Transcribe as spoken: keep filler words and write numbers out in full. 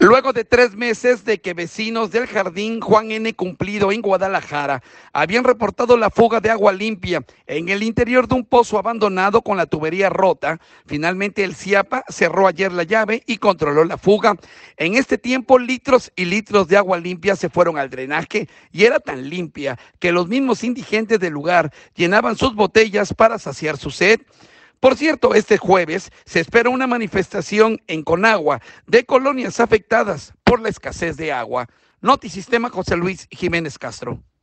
Luego de tres meses de que vecinos del Jardín Juan N. Cumplido en Guadalajara habían reportado la fuga de agua limpia en el interior de un pozo abandonado con la tubería rota, finalmente el CIAPA cerró ayer la llave y controló la fuga. En este tiempo, litros y litros de agua limpia se fueron al drenaje y era tan limpia que los mismos indigentes del lugar llenaban sus botellas para saciar su sed. Por cierto, este jueves se espera una manifestación en Conagua de colonias afectadas por la escasez de agua. Notisistema, José Luis Jiménez Castro.